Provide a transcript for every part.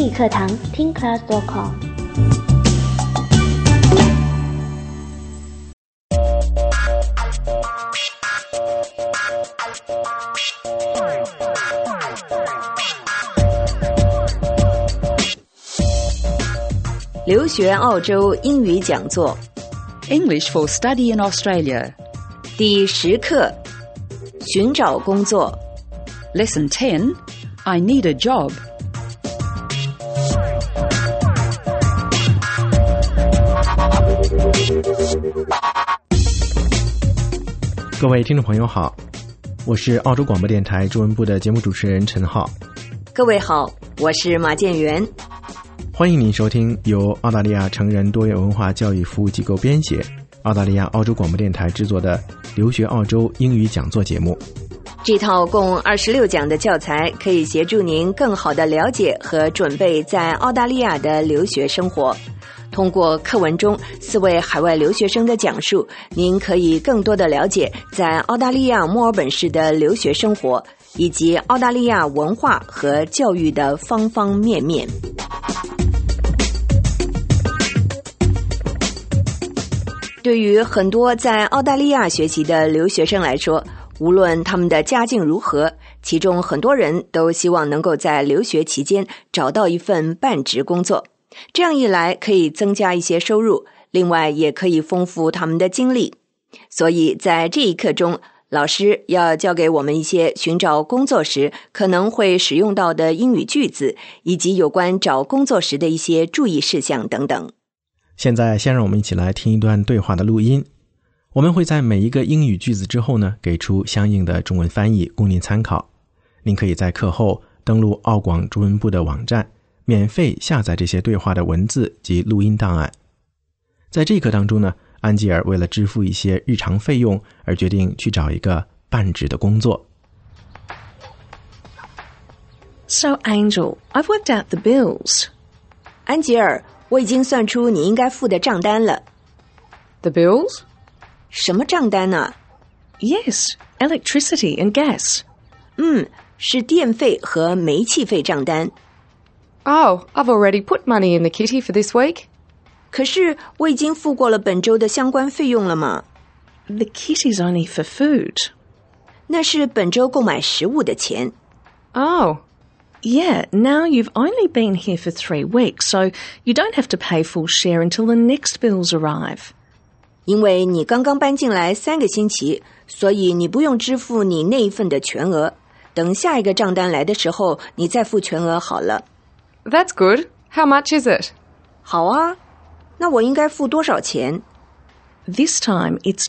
英语课堂听 class.com。 留学澳洲英语讲座 English for Study in Australia. 第10课，寻找工作。 Lesson 10, I need a job. 各位听众朋友好，我是澳洲广播电台中文部的节目主持人陈浩。 各位好，我是马建元。 欢迎您收听由澳大利亚成人多元文化教育服务机构编写，澳大利亚澳洲广播电台制作的留学澳洲英语讲座节目。 这套共26讲的教材可以协助您更好地了解和准备在澳大利亚的留学生活。通过课文中4位海外留学生的讲述，您可以更多地了解在澳大利亚墨尔本市的留学生活，以及澳大利亚文化和教育的方方面面。对于很多在澳大利亚学习的留学生来说，无论他们的家境如何，其中很多人都希望能够在留学期间找到一份半职工作，这样一来可以增加一些收入，另外也可以丰富他们的经历。所以在这一课中，老师要教给我们一些寻找工作时可能会使用到的英语句子，以及有关找工作时的一些注意事项等等。 现在先让我们一起来听一段对话的录音，我们会在每一个英语句子之后呢，给出相应的中文翻译供您参考。您可以在课后登录澳广中文部的网站，免费下载这些对话的文字及录音档案。在这一课当中呢，安吉尔为了支付一些日常费用而决定去找一个半职的工作。 So, Angel, I've worked out the bills. 安吉尔，我已经算出你应该付的账单了。 The bills? 什么账单呢？ Yes, electricity and gas. 是电费和煤气费账单。 Oh, I've already put money in the kitty for this week. 可是我已经付过了本周的相关费用了嘛。 The kitty's only for food. 那是本周购买食物的钱。 Oh, Yeah, now you've only been here for 3 weeks, so you don't have to pay full share until the next bills arrive. 因为你刚刚搬进来3个星期，所以你不用支付你那一份的全额。等下一个账单来的时候，你再付全额好了。 that's good. How much is it? 好啊，那我应该付多少钱？ This time it's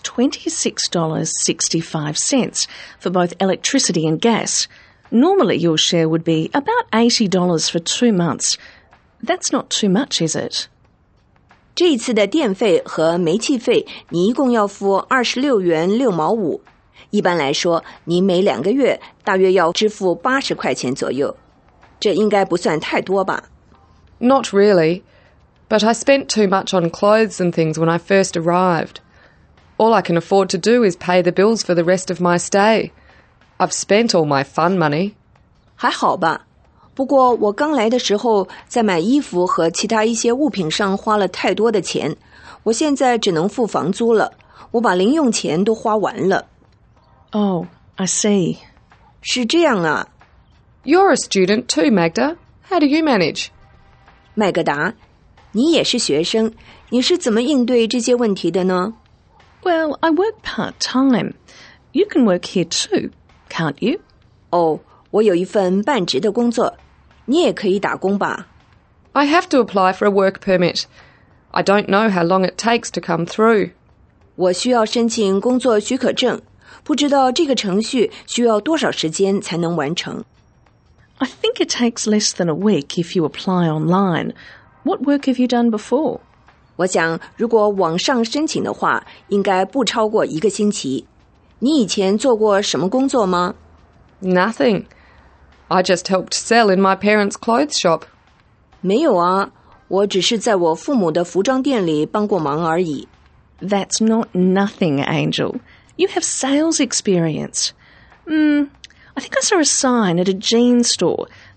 $26.65 for both electricity and gas. Normally your share would be about $80 for 2 months. That's not too much, is it? 这一次的电费和煤气费，你一共要付26元6毛5。一般来说，你每2个月大约要支付80块钱左右。这应该不算太多吧？ Not really. But I spent too much on clothes and things when I first arrived. All I can afford to do is pay the bills for the rest of my stay. I've spent all my fun money. 还好吧，不过我刚来的时候在买衣服和其他一些物品上花了太多的钱，我现在只能付房租了，我把零用钱都花完了。 Oh, I see. 是这样啊。 You're a student too, Magda. How do you manage? 麦格达，你也是学生，你是怎么应对这些问题的呢？ Well, I work part-time. You can work here too, can't you? 哦，我有一份半职的工作，你也可以打工吧？ I have to apply for a work permit. I don't know how long it takes to come through. 我需要申请工作许可证，不知道这个程序需要多少时间才能完成。 I think it takes less than a week if you apply online. What work have you done before? 我想如果网上申请的话，应该不超过1个星期。你以前做过什么工作吗？ Nothing. I just helped sell in my parents' clothes shop. 没有啊，我只是在我父母的服装店里帮过忙而已。 That's not nothing, Angel. You have sales experience. I think I saw a sign at a jeans store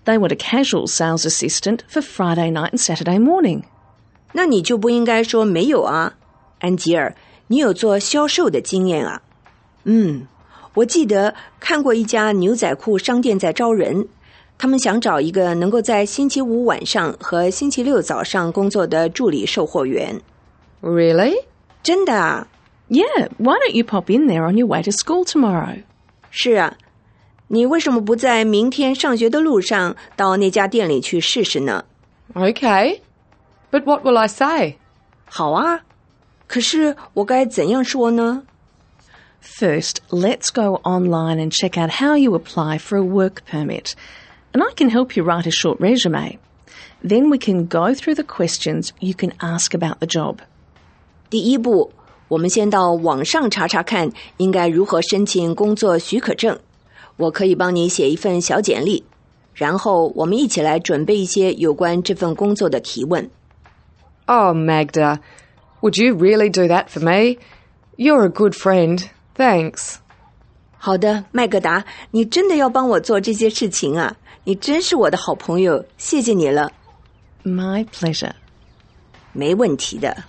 They want a casual sales assistant for Friday night and Saturday morning. 那你就不应该说没有啊，安吉尔，你有做销售的经验啊。我记得看过一家牛仔裤商店在招人，他们想找一个能够在星期五晚上和星期六早上工作的助理售货员。 Really? 真的啊。 Yeah, why don't you pop in there on your way to school tomorrow? 是啊，你为什么不在明天上学的路上到那家店里去试试呢？ Okay. But what will I say? 好啊，可是我该怎样说呢？ First, let's go online and check out how you apply for a work permit. And I can help you write a short resume. Then we can go through the questions you can ask about the job. 第一步，我们先到网上查查看应该如何申请工作许可证。我可以帮你写一份小简历，然后我们一起来准备一些有关这份工作的提问。 Oh, Magda, would you really do that for me? You're a good friend. Thanks. 好的，麦格达，你真的要帮我做这些事情啊？你真是我的好朋友，谢谢你了。 My pleasure. 没问题的。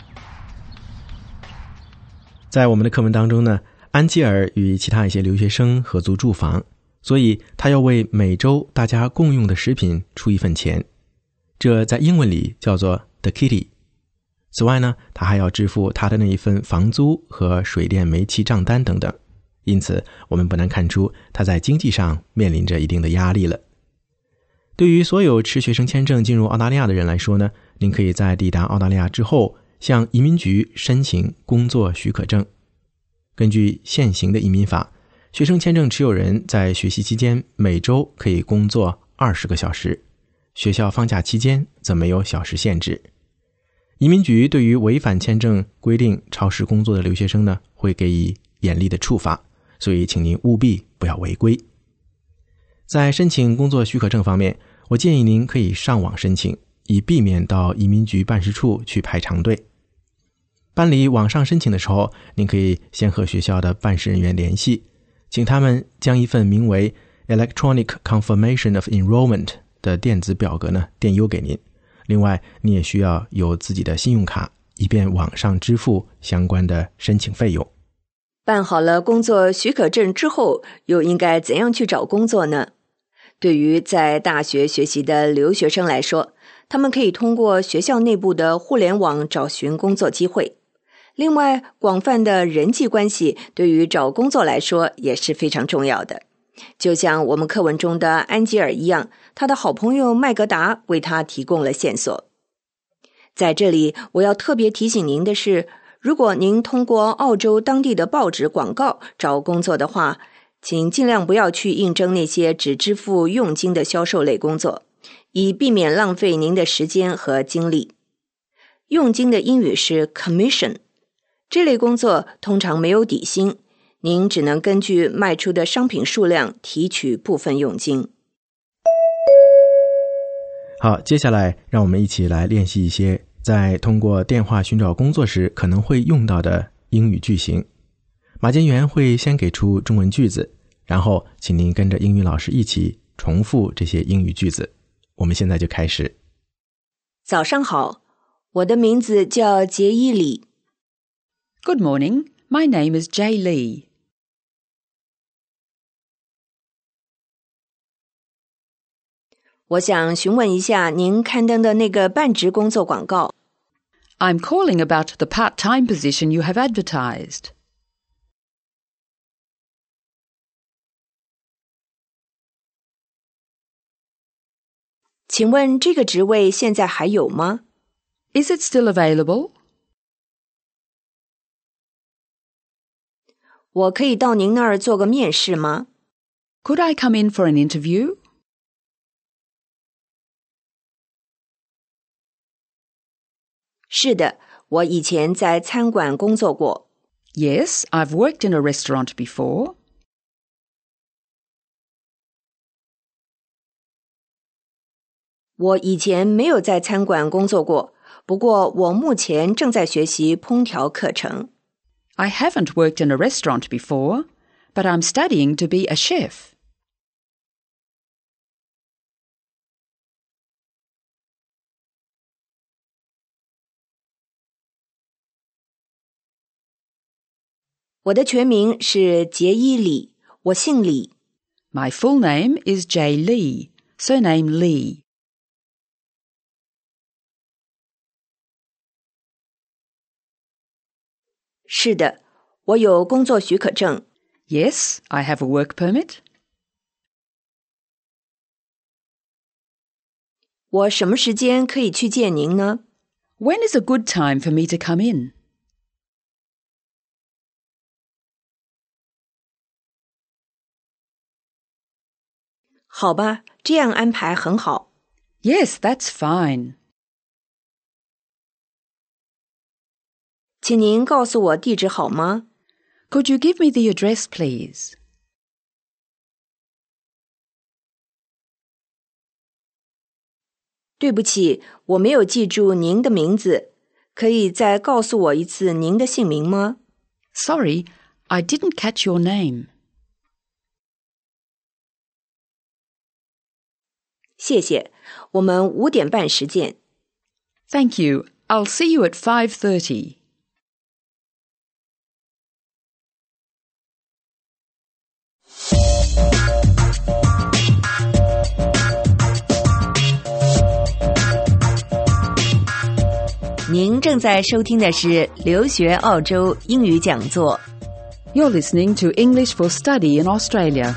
在我们的课文当中呢，安吉尔与其他一些留学生合租住房，所以他要为每周大家共用的食品出一份钱，这在英文里叫做 the kitty。 此外呢，他还要支付他的那一份房租和水电煤气账单等等，因此我们不难看出他在经济上面临着一定的压力了。对于所有持学生签证进入澳大利亚的人来说呢，您可以在抵达澳大利亚之后向移民局申请工作许可证。根据现行的移民法，学生签证持有人在学习期间每周可以工作20个小时，学校放假期间则没有小时限制。移民局对于违反签证规定超时工作的留学生呢，会给予严厉的处罚，所以请您务必不要违规。在申请工作许可证方面，我建议您可以上网申请，以避免到移民局办事处去排长队。办理网上申请的时候，您可以先和学校的办事人员联系，请他们将一份名为 Electronic Confirmation of Enrollment 的电子表格呢电邮给您。另外，你也需要有自己的信用卡，以便网上支付相关的申请费用。 办好了工作许可证之后，又应该怎样去找工作呢？对于在大学学习的留学生来说，他们可以通过学校内部的互联网找寻工作机会。另外，广泛的人际关系对于找工作来说也是非常重要的。就像我们课文中的安吉尔一样，他的好朋友麦格达为他提供了线索。在这里，我要特别提醒您的是，如果您通过澳洲当地的报纸广告找工作的话，请尽量不要去应征那些只支付佣金的销售类工作，以避免浪费您的时间和精力。佣金的英语是 commission， 这类工作通常没有底薪，您只能根据卖出的商品数量提取部分佣金。 好，接下来让我们一起来练习一些在通过电话寻找工作时可能会用到的英语句型。马监员会先给出中文句子，然后请您跟着英语老师一起重复这些英语句子。我们现在就开始。 早上好，我的名字叫杰伊里。 Good morning. My name is Jay Lee. 我想询问一下您刊登的那个半职工作广告。 I'm calling about the part-time position you have advertised. 请问这个职位现在还有吗？ Is it still available? 我可以到您那儿做个面试吗？ Could I come in for an interview? 是的，我以前在餐馆工作过。 Yes, I've worked in a restaurant before. 我以前没有在餐馆工作过，不过我目前正在学习烹调课程。 I haven't worked in a restaurant before, but I'm studying to be a chef. 我的全名是杰伊李，我姓李。 My full name is Jay Lee, surname Lee. 是的，我有工作许可证。 Yes, I have a work permit. 我什么时间可以去见您呢？ When is a good time for me to come in? 好吧，这样安排很好。 Yes, that's fine. 请您告诉我地址好吗？ Could you give me the address, please? 对不起，我没有记住您的名字，可以再告诉我一次您的姓名吗？ Sorry, I didn't catch your name. 谢谢，我们5点半时见。 Thank you. I'll see you at 5:30. 您正在收听的是留学澳洲英语讲座。 You're listening to English for Study in Australia.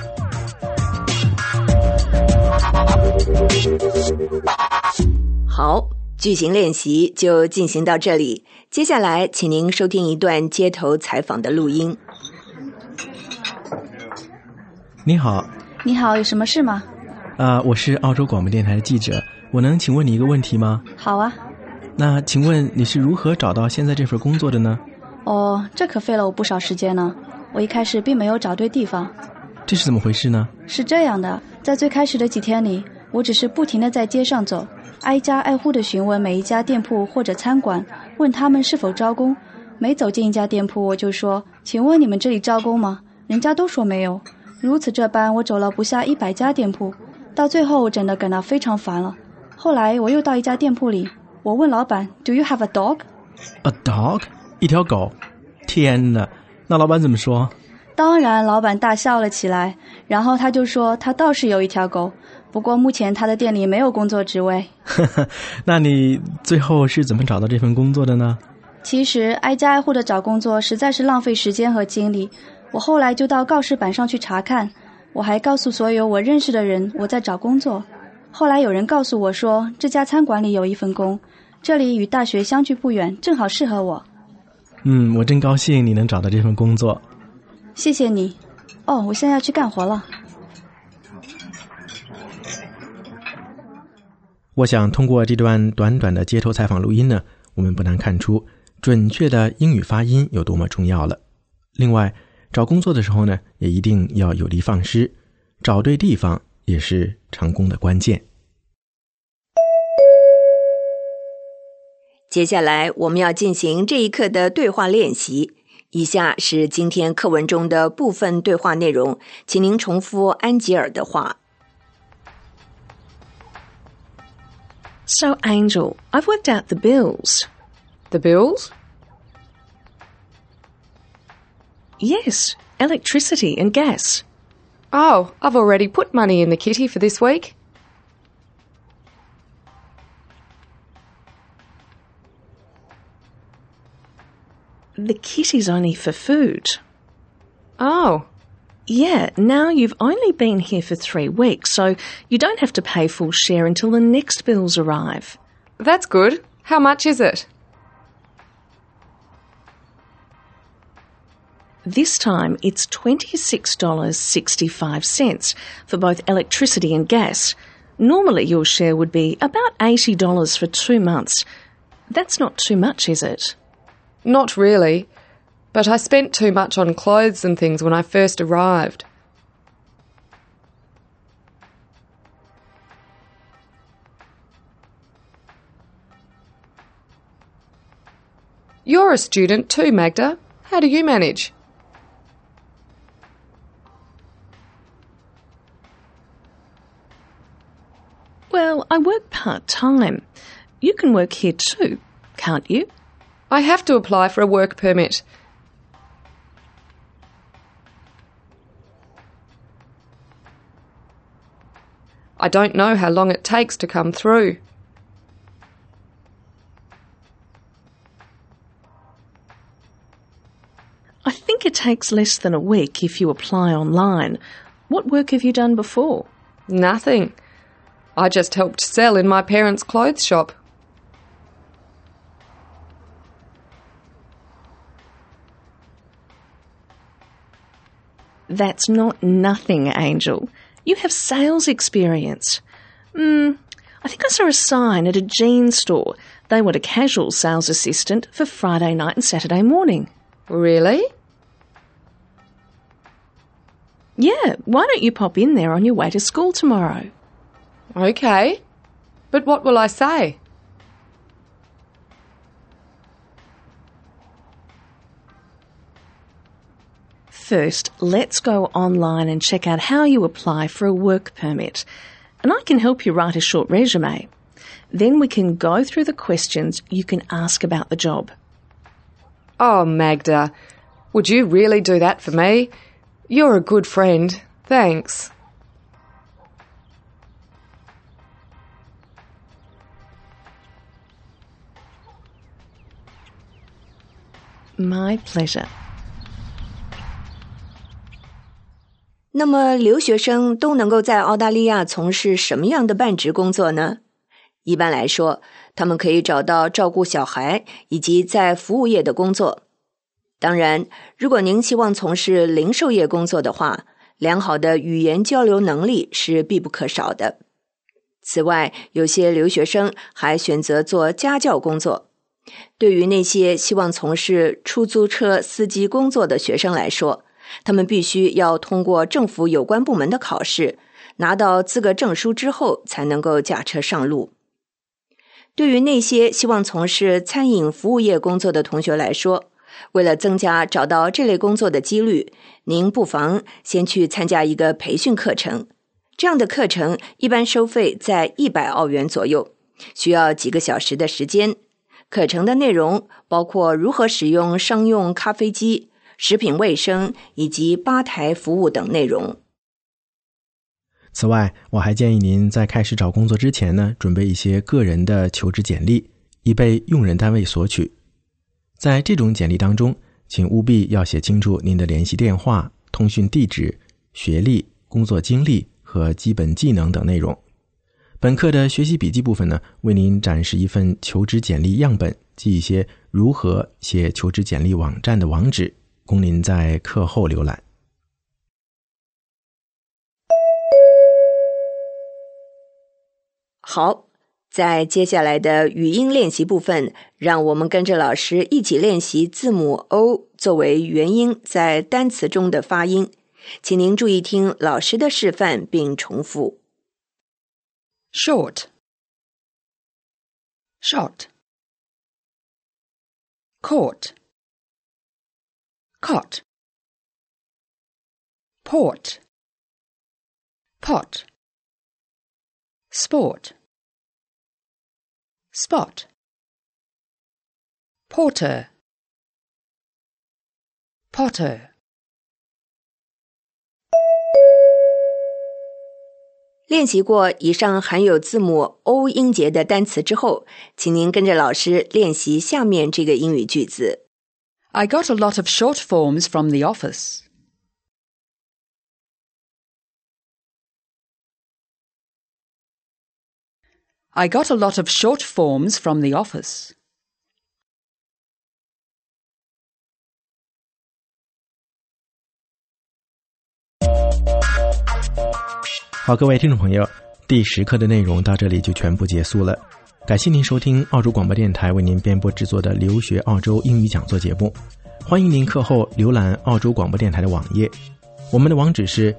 好，句型练习就进行到这里。接下来，请您收听一段街头采访的录音。 你好。 你好，有什么事吗？ 我是澳洲广播电台的记者，我能请问你一个问题吗？ 好啊。 那请问你是如何找到现在这份工作的呢？ 哦，这可费了我不少时间呢。我一开始并没有找对地方。 这是怎么回事呢？ 是这样的，在最开始的几天里，我只是不停地在街上走，挨家挨户地询问每一家店铺或者餐馆，问他们是否招工。每走进一家店铺，我就说：“请问你们这里招工吗？”人家都说没有。如此这般，我走了不下100家店铺，到最后我真的感到非常烦了。后来我又到一家店铺里，我问老板 ：“Do you have a dog？” A dog？ 一条狗？天哪！那老板怎么说？ 当然，老板大笑了起来，然后他就说他倒是有一条狗，不过目前他的店里没有工作职位。 那你最后是怎么找到这份工作的呢？ 其实挨家挨户的找工作实在是浪费时间和精力，我后来就到告示板上去查看，我还告诉所有我认识的人我在找工作。后来有人告诉我说，这家餐馆里有一份工，这里与大学相距不远，正好适合我。 我真高兴你能找到这份工作。 谢谢你。哦，我现在要去干活了。 我想通过这段短短的街头采访录音呢，我们不难看出准确的英语发音有多么重要了。另外，找工作的时候呢，也一定要有的放矢，找对地方也是成功的关键。 接下来我们要进行这一课的对话练习。以下是今天课文中的部分对话内容，请您重复安吉尔的话。 So, Angel, I've worked out the bills. The bills? Yes, electricity and gas. Oh, I've already put money in the kitty for this week. The kitty's only for food. Oh. Yeah, now you've only been here for 3 weeks, so you don't have to pay full share until the next bills arrive. That's good. How much is it? This time it's $26.65 for both electricity and gas. Normally your share would be about $80 for 2 months. That's not too much, is it? Not really, but I spent too much on clothes and things when I first arrived. You're a student too, Magda. How do you manage? Well, I work part-time. You can work here too, can't you? I have to apply for a work permit. I don't know how long it takes to come through. I think it takes less than a week if you apply online. What work have you done before? Nothing. I just helped sell in my parents' clothes shop. That's not nothing, Angel. You have sales experience. I think I saw a sign at a jeans store. They want a casual sales assistant for Friday night and Saturday morning. Really? Yeah, why don't you pop in there on your way to school tomorrow? Okay. But what will I say? First, let's go online and check out how you apply for a work permit. And I can help you write a short resume. Then we can go through the questions you can ask about the job. Oh, Magda, would you really do that for me? You're a good friend. Thanks. My pleasure. 那么留学生都能够在澳大利亚从事什么样的半职工作呢？一般来说，他们可以找到照顾小孩以及在服务业的工作。当然，如果您希望从事零售业工作的话，良好的语言交流能力是必不可少的。此外，有些留学生还选择做家教工作。对于那些希望从事出租车司机工作的学生来说，他们必须要通过政府有关部门的考试，拿到资格证书之后才能够驾车上路。对于那些希望从事餐饮服务业工作的同学来说，为了增加找到这类工作的几率，您不妨先去参加一个培训课程。这样的课程一般收费在100澳元左右，需要几个小时的时间。课程的内容包括如何使用商用咖啡机、食品卫生以及吧台服务等内容。 此外，我还建议您在开始找工作之前呢，准备一些个人的求职简历，以被用人单位索取。在这种简历当中，请务必要写清楚您的联系电话、通讯地址、学历、工作经历和基本技能等内容。本课的学习笔记部分呢，为您展示一份求职简历样本及一些如何写求职简历网站的网址，供您在课后浏览。 好，在接下来的语音练习部分，让我们跟着老师一起练习字母 O 作为元音在单词中的发音。请您注意听老师的示范并重复。 Short. Shot. Court. Cot. Port. Pot. Sport. Spot. Porter. Potter. 练习过以上含有字母 O 音节的单词之后，请您跟着老师练习下面这个英语句子。 I got a lot of short forms from the office. I got a lot of short forms from the office. 好，各位听众朋友，第10课的内容到这里就全部结束了。感谢您收听澳洲广播电台为您编播制作的留学澳洲英语讲座节目。欢迎您课后浏览澳洲广播电台的网页，我们的网址是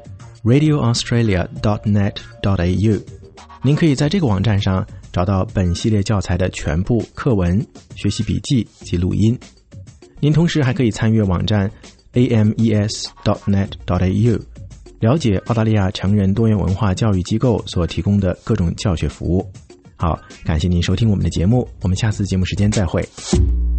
radioaustralia.net.au。 您可以在这个网站上找到本系列教材的全部课文、学习笔记及录音。您同时还可以参阅网站 ames.net.au， 了解澳大利亚成人多元文化教育机构所提供的各种教学服务。好，感谢您收听我们的节目，我们下次节目时间再会。